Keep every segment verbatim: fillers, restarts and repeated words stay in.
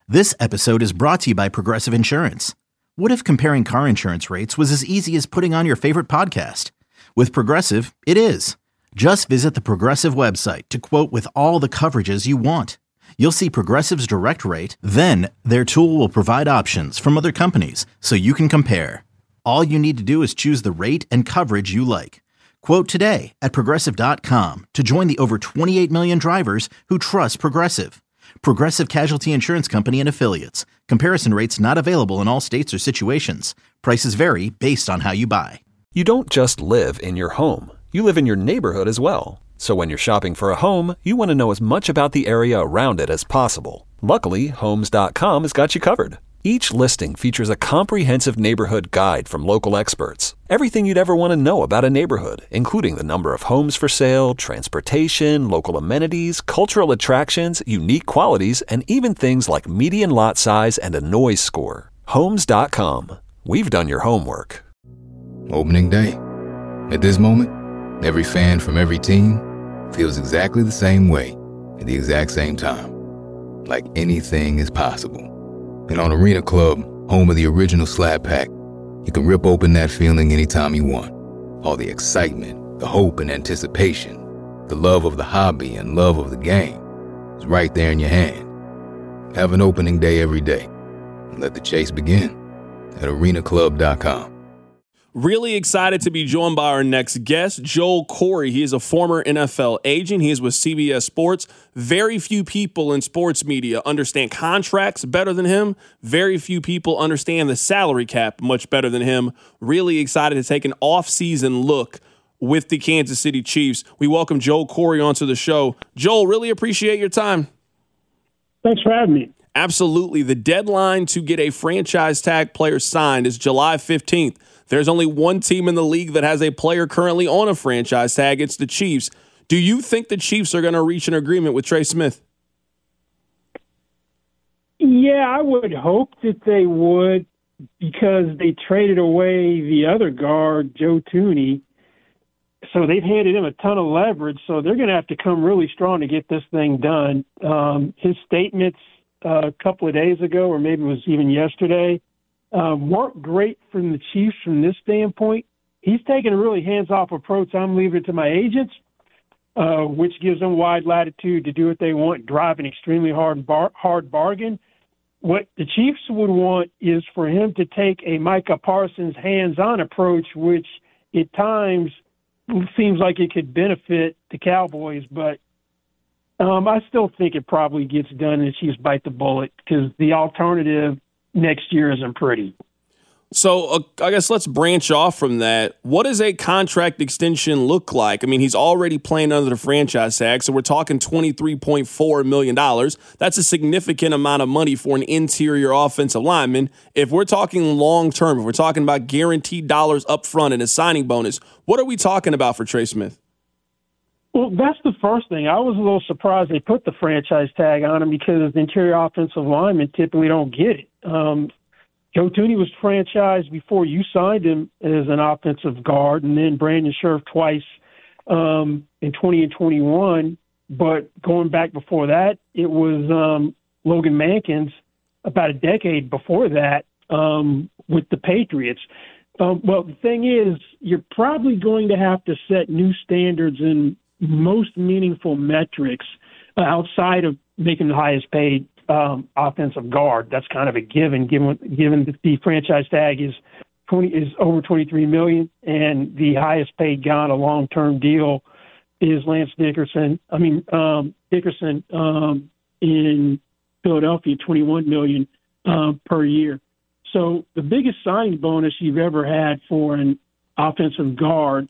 This episode is brought to you by Progressive Insurance. What if comparing car insurance rates was as easy as putting on your favorite podcast? With Progressive, it is. Just visit the Progressive website to quote with all the coverages you want. You'll see Progressive's direct rate, then their tool will provide options from other companies so you can compare. All you need to do is choose the rate and coverage you like. Quote today at progressive dot com to join the over twenty-eight million drivers who trust Progressive. Progressive Casualty Insurance Company and Affiliates. Comparison rates not available in all states or situations. Prices vary based on how you buy. You don't just live in your home. You live in your neighborhood as well. So when you're shopping for a home, you want to know as much about the area around it as possible. Luckily, Homes dot com has got you covered. Each listing features a comprehensive neighborhood guide from local experts. Everything you'd ever want to know about a neighborhood, including the number of homes for sale, transportation, local amenities, cultural attractions, unique qualities, and even things like median lot size and a noise score. Homes dot com. We've done your homework. Opening day. At this moment, every fan from every team feels exactly the same way at the exact same time. Like anything is possible. And on Arena Club, home of the original Slab Pack, you can rip open that feeling anytime you want. All the excitement, the hope and anticipation, the love of the hobby and love of the game is right there in your hand. Have an opening day every day and let the chase begin at arena club dot com. Really excited to be joined by our next guest, Joel Corry. He is a former N F L agent. He is with C B S Sports. Very few people in sports media understand contracts better than him. Very few people understand the salary cap much better than him. Really excited to take an off-season look with the Kansas City Chiefs. We welcome Joel Corry onto the show. Joel, really appreciate your time. Thanks for having me. Absolutely. The deadline to get a franchise tag player signed is July fifteenth. There's only one team in the league that has a player currently on a franchise tag. It's the Chiefs. Do you think the Chiefs are going to reach an agreement with Trey Smith? Yeah, I would hope that they would, because they traded away the other guard, Joe Thuney. So they've handed him a ton of leverage, so they're going to have to come really strong to get this thing done. Um, his statements uh, a couple of days ago, or maybe it was even yesterday, Uh, weren't great from the Chiefs from this standpoint. He's taking a really hands-off approach. I'm leaving it to my agents, uh, which gives them wide latitude to do what they want, drive an extremely hard bar- hard bargain. What the Chiefs would want is for him to take a Micah Parsons hands-on approach, which at times seems like it could benefit the Cowboys, but um, I still think it probably gets done and the Chiefs bite the bullet, because the alternative next year isn't pretty. So uh, I guess let's branch off from that. What does a contract extension look like? I mean, he's already playing under the franchise tag, so we're talking twenty-three point four million dollars. That's a significant amount of money for an interior offensive lineman. If we're talking long-term, if we're talking about guaranteed dollars up front and a signing bonus, what are we talking about for Trey Smith? Well, that's the first thing. I was a little surprised they put the franchise tag on him, because the interior offensive linemen typically don't get it. Um, Joe Thuney was franchised before you signed him as an offensive guard, and then Brandon Scherff twice um, in twenty and twenty-one. But going back before that, it was um, Logan Mankins about a decade before that um, with the Patriots. Um, well, the thing is, you're probably going to have to set new standards in most meaningful metrics uh, outside of making the highest paid um, offensive guard. That's kind of a given, given given that the franchise tag is twenty is over twenty-three million, and the highest paid guy on a long term deal is Lance Dickerson. I mean um, Dickerson um, in Philadelphia, twenty-one million uh, per year. So the biggest signing bonus you've ever had for an offensive guard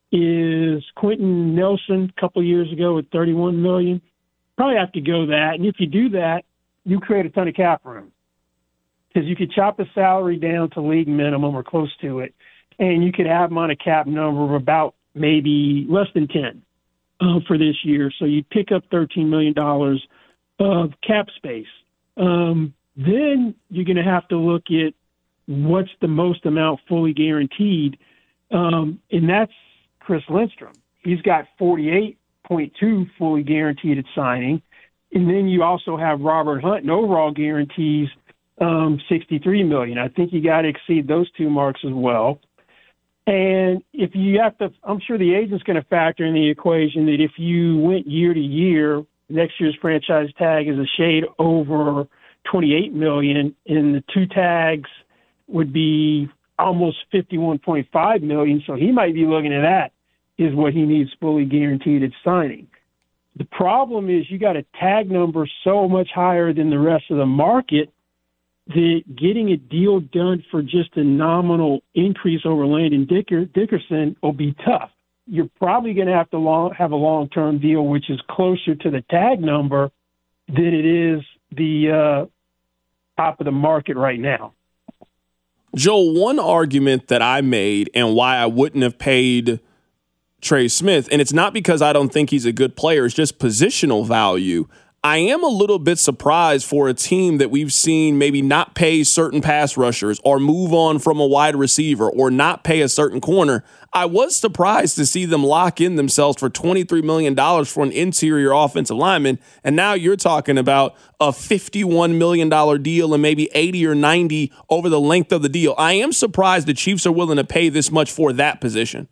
is Quentin Nelson a couple of years ago at thirty-one million dollars. Probably have to go that. And if you do that, you create a ton of cap room, because you could chop the salary down to league minimum or close to it, and you could have them on a cap number of about maybe less than ten uh, for this year. So you pick up thirteen million dollars of cap space. Um, then you're going to have to look at what's the most amount fully guaranteed, um, and that's Chris Lindstrom. He's got forty-eight point two fully guaranteed at signing, And then you also have Robert Hunt in overall guarantees, um, sixty-three million dollars. I think you got to exceed those two marks as well. And if you have to, I'm sure the agent's going to factor in the equation that if you went year to year, next year's franchise tag is a shade over twenty-eight million dollars, and the two tags would be almost fifty-one point five million dollars. So he might be looking at that is what he needs fully guaranteed at signing. The problem is you got a tag number so much higher than the rest of the market that getting a deal done for just a nominal increase over Landon Dicker, Dickerson will be tough. You're probably going to have to long, have a long-term deal, which is closer to the tag number than it is the uh, top of the market right now. Joel, one argument that I made and why I wouldn't have paid Trey Smith, and it's not because I don't think he's a good player, it's just positional value. I am a little bit surprised for a team that we've seen maybe not pay certain pass rushers or move on from a wide receiver or not pay a certain corner. I was surprised to see them lock in themselves for twenty-three million dollars for an interior offensive lineman. And now you're talking about a fifty-one million dollars deal and maybe eighty or ninety over the length of the deal. I am surprised the Chiefs are willing to pay this much for that position.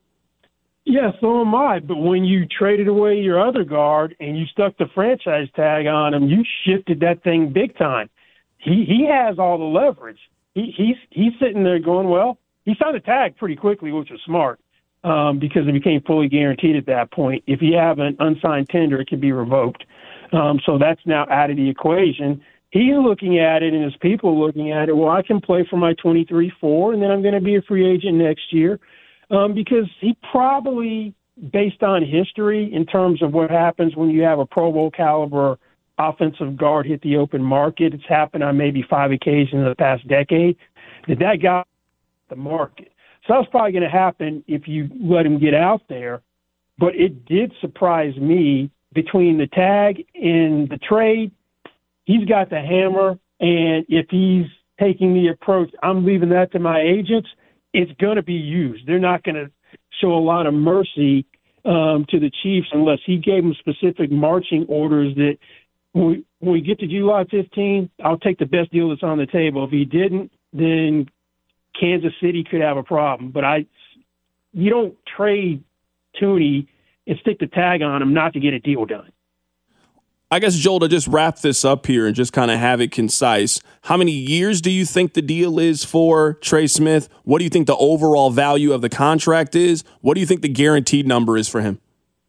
Yeah, so am I. But when you traded away your other guard and you stuck the franchise tag on him, you shifted that thing big time. He he has all the leverage. He he's he's sitting there going, well, he signed the tag pretty quickly, which was smart um, because it became fully guaranteed at that point. If you have an unsigned tender, it can be revoked. Um, so that's now out of the equation. He's looking at it, and his people are looking at it. Well, I can play for my twenty-three four, and then I'm going to be a free agent next year. Um, because he probably, based on history in terms of what happens when you have a Pro Bowl caliber offensive guard hit the open market, it's happened on maybe five occasions in the past decade, that that got the market. So that's probably going to happen if you let him get out there. But it did surprise me between the tag and the trade. He's got the hammer, and if he's taking the approach, I'm leaving that to my agents, it's going to be used. They're not going to show a lot of mercy um, to the Chiefs unless he gave them specific marching orders that when we, when we get to July fifteenth, I'll take the best deal that's on the table. If he didn't, then Kansas City could have a problem. But I, you don't trade Thuney and stick the tag on him not to get a deal done. I guess, Joel, to just wrap this up here and just kind of have it concise, how many years do you think the deal is for Trey Smith? What do you think the overall value of the contract is? What do you think the guaranteed number is for him?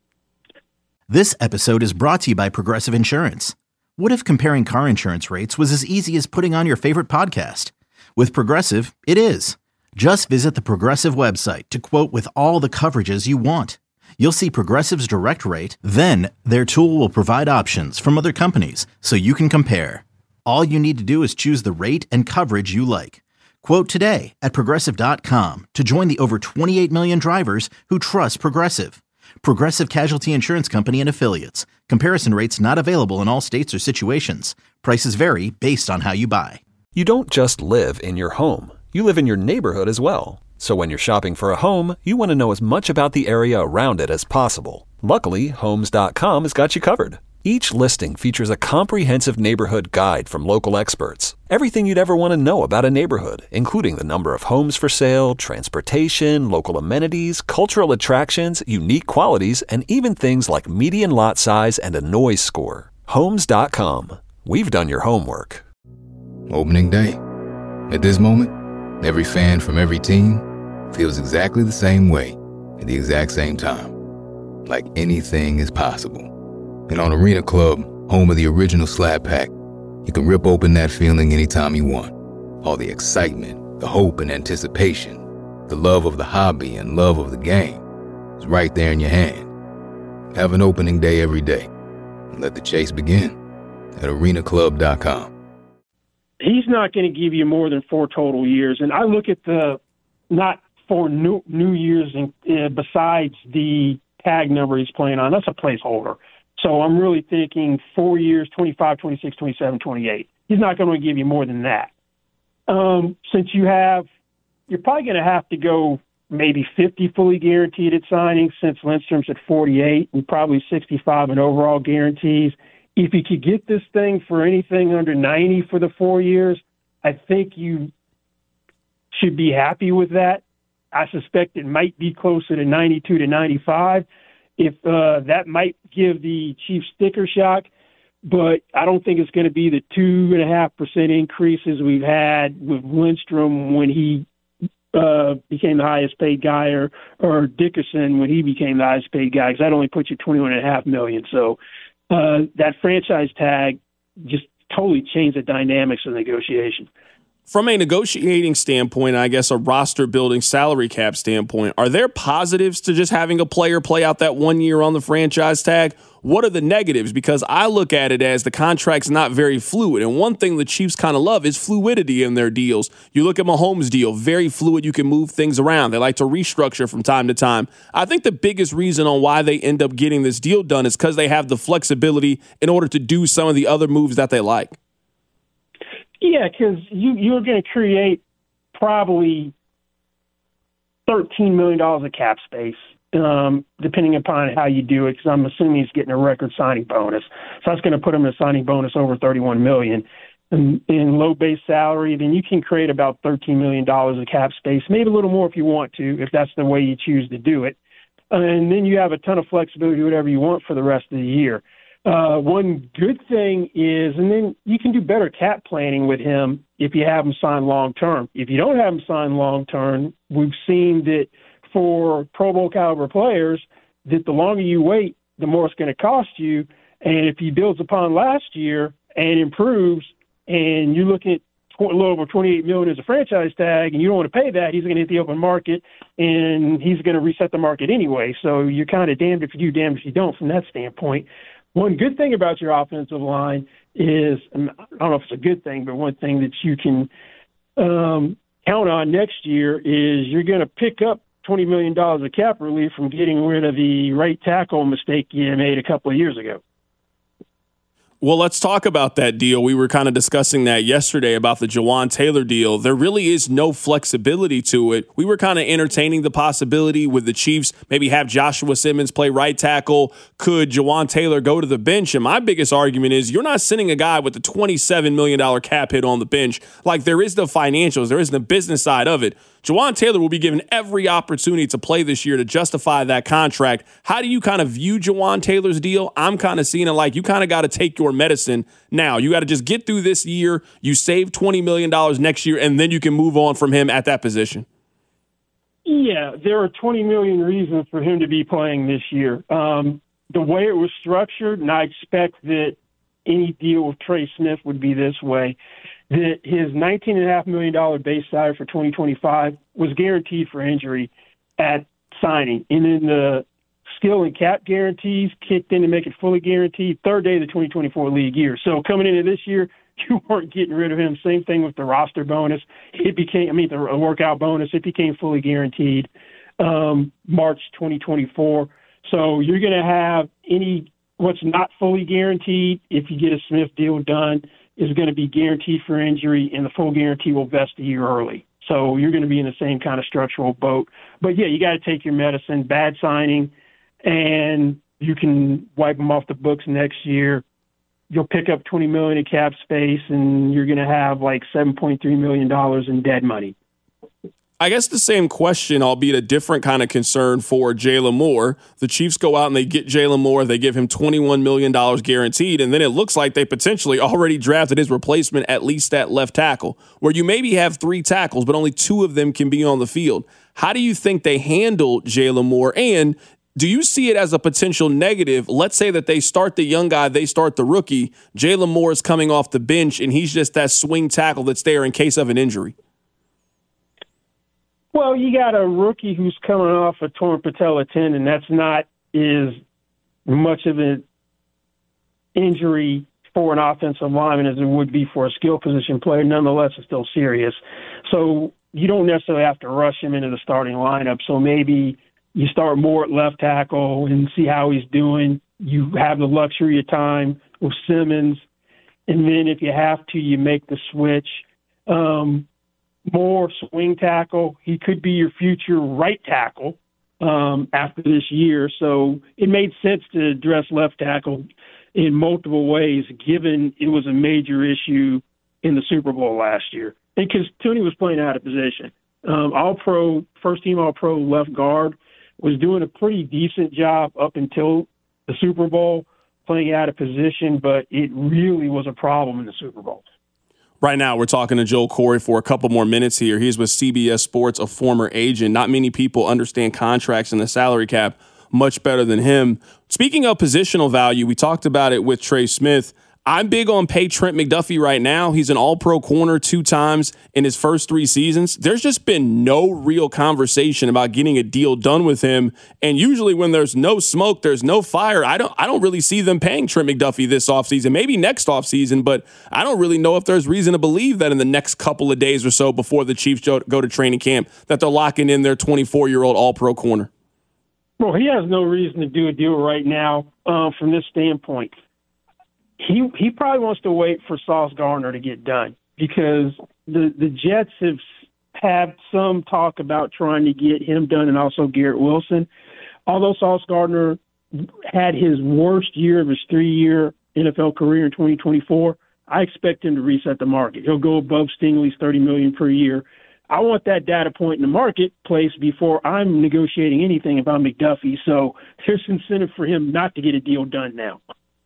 This episode is brought to you by Progressive Insurance. What if comparing car insurance rates was as easy as putting on your favorite podcast? With Progressive, it is. Just visit the Progressive website to quote with all the coverages you want. You'll see Progressive's direct rate, then their tool will provide options from other companies so you can compare. All you need to do is choose the rate and coverage you like. Quote today at Progressive dot com to join the over twenty-eight million drivers who trust Progressive. Progressive Casualty Insurance Company and Affiliates. Comparison rates not available in all states or situations. Prices vary based on how you buy. You don't just live in your home. You live in your neighborhood as well. So when you're shopping for a home, you want to know as much about the area around it as possible. Luckily, Homes dot com has got you covered. Each listing features a comprehensive neighborhood guide from local experts. Everything you'd ever want to know about a neighborhood, including the number of homes for sale, transportation, local amenities, cultural attractions, unique qualities, and even things like median lot size and a noise score. Homes dot com. We've done your homework. Opening day. At this moment, every fan from every team feels exactly the same way at the exact same time. Like anything is possible. And on Arena Club, home of the original Slab Pack, you can rip open that feeling anytime you want. All the excitement, the hope and anticipation, the love of the hobby and love of the game is right there in your hand. Have an opening day every day. And let the chase begin at arena club dot com. He's not going to give you more than four total years. And I look at the, not four new, new years in, uh, besides the tag number he's playing on. That's a placeholder. So I'm really thinking four years, twenty-five, twenty-six, twenty-seven, twenty-eight. He's not going to give you more than that. Um, since you have, you're probably going to have to go maybe fifty fully guaranteed at signing since Lindstrom's at forty-eight and probably sixty-five in overall guarantees. if you could get this thing for anything under ninety for the four years, I think you should be happy with that. I suspect it might be closer to ninety-two to ninety-five. If uh, that might give the Chiefs sticker shock, but I don't think it's going to be the two and a half percent increases we've had with Lindstrom when he uh, became the highest paid guy, or or Dickerson when he became the highest paid guy, because that only puts you twenty-one and a half million. So uh, that franchise tag just totally changed the dynamics of the negotiation. From a negotiating standpoint, I guess a roster building salary cap standpoint, are there positives to just having a player play out that one year on the franchise tag? What are the negatives? Because I look at it as the contract's not very fluid. And one thing the Chiefs kind of love is fluidity in their deals. You look at Mahomes' deal, very fluid. You can move things around. They like to restructure from time to time. I think the biggest reason on why they end up getting this deal done is because they have the flexibility in order to do some of the other moves that they like. Yeah, because you, you're going to create probably thirteen million dollars of cap space, um, depending upon how you do it, because I'm assuming he's getting a record signing bonus. So that's going to put him in a signing bonus over thirty-one million dollars. In, in low base salary, then you can create about thirteen million dollars of cap space, maybe a little more if you want to, if that's the way you choose to do it. And then you have a ton of flexibility to do whatever you want for the rest of the year. Uh, one good thing is, and then you can do better cap planning with him if you have him sign long-term. If you don't have him sign long-term, we've seen that for Pro Bowl caliber players, that the longer you wait, the more it's going to cost you. And if he builds upon last year and improves, and you're looking at a little over twenty-eight million dollars as a franchise tag, and you don't want to pay that, he's going to hit the open market, and he's going to reset the market anyway. So you're kind of damned if you do, damned if you don't from that standpoint. One good thing about your offensive line is, I don't know if it's a good thing, but one thing that you can um, count on next year is you're going to pick up twenty million dollars of cap relief from getting rid of the right tackle mistake you made a couple of years ago. Well, let's talk about that deal. We were kind of discussing that yesterday about the Jawaan Taylor deal. There really is no flexibility to it. We were kind of entertaining the possibility with the Chiefs, maybe have Joshua Simmons play right tackle. Could Jawaan Taylor go to the bench? And my biggest argument is you're not sending a guy with a twenty-seven million dollars cap hit on the bench. Like, there is the financials, there is the business side of it. Jawaan Taylor will be given every opportunity to play this year to justify that contract. How do you kind of view Jawaan Taylor's deal? I'm kind of seeing it like you kind of got to take your medicine now. You got to just get through this year. You save twenty million dollars next year, and then you can move on from him at that position. Yeah, there are twenty million reasons for him to be playing this year. Um, the way it was structured, and I expect that any deal with Trey Smith would be this way, that his nineteen point five million dollars base salary for twenty twenty-five was guaranteed for injury at signing. And then the skill and cap guarantees kicked in to make it fully guaranteed third day of the twenty twenty-four league year. So coming into this year, you weren't getting rid of him. Same thing with the roster bonus. It became, I mean, the workout bonus, it became fully guaranteed um, March twenty twenty-four. So you're going to have any, what's not fully guaranteed, if you get a Smith deal done, is going to be guaranteed for injury, and the full guarantee will vest a year early. So you're going to be in the same kind of structural boat. But, yeah, you got to take your medicine. Bad signing, and you can wipe them off the books next year. You'll pick up twenty million dollars in cap space, and you're going to have like seven point three million dollars in dead money. I guess the same question, albeit a different kind of concern for Jalen Moore. The Chiefs go out and they get Jalen Moore. They give him twenty-one million dollars guaranteed, and then it looks like they potentially already drafted his replacement, at least at left tackle, where you maybe have three tackles, but only two of them can be on the field. How do you think they handle Jalen Moore? And do you see it as a potential negative? Let's say that they start the young guy, they start the rookie. Jalen Moore is coming off the bench, and he's just that swing tackle that's there in case of an injury. Well, you got a rookie who's coming off a torn patella tendon. That's not as much of an injury for an offensive lineman as it would be for a skill position player. Nonetheless, it's still serious. So you don't necessarily have to rush him into the starting lineup. So maybe you start more at left tackle and see how he's doing. You have the luxury of time with Simmons. And then if you have to, you make the switch. Um, More swing tackle. He could be your future right tackle um, after this year. So it made sense to address left tackle. in multiple ways, given it was a major issue in the Super Bowl last year. And because Tooney was playing out of position. Um, all-pro, first-team all-pro left guard, was doing a pretty decent job up until the Super Bowl, playing out of position, but it really was a problem in the Super Bowl. Right now, we're talking to Joel Corry for a couple more minutes here. He's with C B S Sports, a former agent. Not many people understand contracts and the salary cap much better than him. Speaking of positional value, we talked about it with Trey Smith. I'm big on pay Trent McDuffie right now. He's an all-pro corner two times in his first three seasons. There's just been no real conversation about getting a deal done with him. And usually when there's no smoke, there's no fire. I don't I don't really see them paying Trent McDuffie this offseason, maybe next offseason, but I don't really know if there's reason to believe that in the next couple of days or so before the Chiefs go to training camp that they're locking in their twenty-four-year-old all-pro corner. Well, he has no reason to do a deal right now uh, from this standpoint. He he probably wants to wait for Sauce Gardner to get done because the, the Jets have had some talk about trying to get him done and also Garrett Wilson. Although Sauce Gardner had his worst year of his three-year N F L career in twenty twenty-four, I expect him to reset the market. He'll go above Stingley's thirty million dollars per year. I want that data point in the marketplace before I'm negotiating anything about McDuffie, so there's incentive for him not to get a deal done now.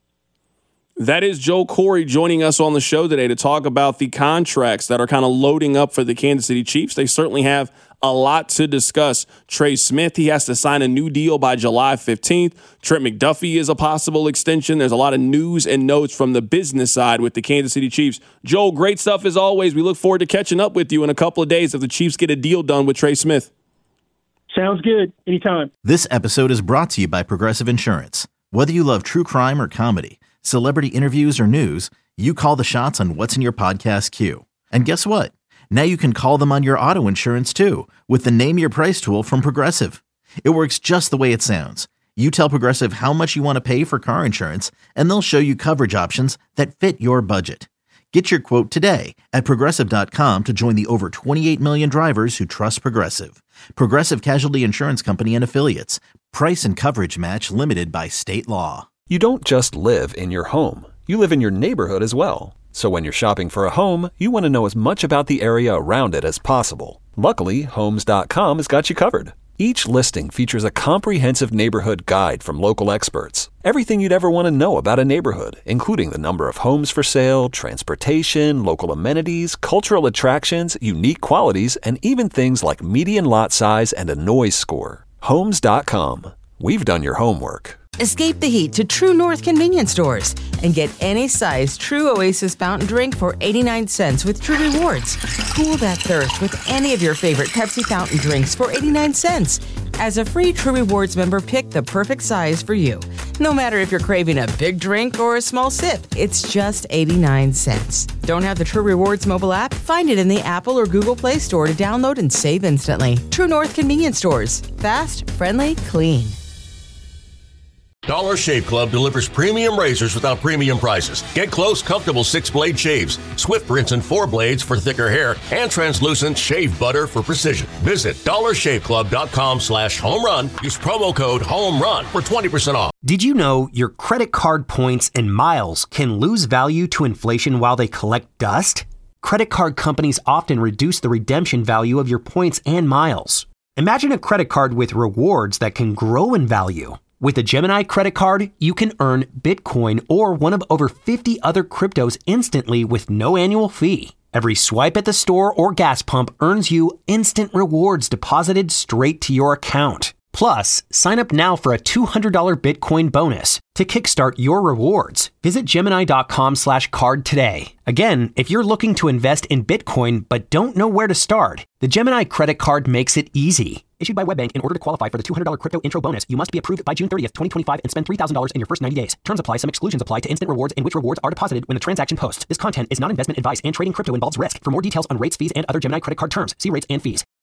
That is Joel Corry joining us on the show today to talk about the contracts that are kind of loading up for the Kansas City Chiefs. They certainly have a lot to discuss. Trey Smith, he has to sign a new deal by July fifteenth. Trent McDuffie is a possible extension. There's a lot of news and notes from the business side with the Kansas City Chiefs. Joel, great stuff as always. We look forward to catching up with you in a couple of days if the Chiefs get a deal done with Trey Smith. Sounds good. Anytime. This episode is brought to you by Progressive Insurance. Whether you love true crime or comedy, celebrity interviews or news, you call the shots on what's in your podcast queue. And guess what? Now you can call them on your auto insurance too with the Name Your Price tool from Progressive. It works just the way it sounds. You tell Progressive how much you want to pay for car insurance, and they'll show you coverage options that fit your budget. Get your quote today at Progressive dot com to join the over twenty-eight million drivers who trust Progressive. Progressive Casualty Insurance Company and Affiliates. Price and coverage match limited by state law. You don't just live in your home. You live in your neighborhood as well. So when you're shopping for a home, you want to know as much about the area around it as possible. Luckily, Homes dot com has got you covered. Each listing features a comprehensive neighborhood guide from local experts. Everything you'd ever want to know about a neighborhood, including the number of homes for sale, transportation, local amenities, cultural attractions, unique qualities, and even things like median lot size and a noise score. Homes dot com. We've done your homework. Escape the heat to True North convenience stores and get any size True Oasis fountain drink for eighty-nine cents with True Rewards. Cool that thirst with any of your favorite Pepsi fountain drinks for eighty-nine cents. As a free True Rewards member, pick the perfect size for you. No matter if you're craving a big drink or a small sip, it's just eighty-nine cents. Don't have the True Rewards mobile app? Find it in the Apple or Google Play Store to download and save instantly. True North convenience stores. Fast, friendly, clean. Dollar Shave Club delivers premium razors without premium prices. Get close, comfortable six-blade shaves, swift rinse and four blades for thicker hair, and translucent shave butter for precision. Visit dollar shave club dot com slash home run. Use promo code HOMERUN for twenty percent off. Did you know your credit card points and miles can lose value to inflation while they collect dust? Credit card companies often reduce the redemption value of your points and miles. Imagine a credit card with rewards that can grow in value. With a Gemini credit card, you can earn Bitcoin or one of over fifty other cryptos instantly with no annual fee. Every swipe at the store or gas pump earns you instant rewards deposited straight to your account. Plus, sign up now for a two hundred dollars Bitcoin bonus to kickstart your rewards. Visit Gemini dot com slash card today. Again, if you're looking to invest in Bitcoin but don't know where to start, the Gemini credit card makes it easy. Issued by WebBank, in order to qualify for the two hundred dollars crypto intro bonus, you must be approved by June thirtieth, twenty twenty-five and spend three thousand dollars in your first ninety days. Terms apply. Some exclusions apply to instant rewards in which rewards are deposited when the transaction posts. This content is not investment advice and trading crypto involves risk. For more details on rates, fees, and other Gemini credit card terms, see rates and fees.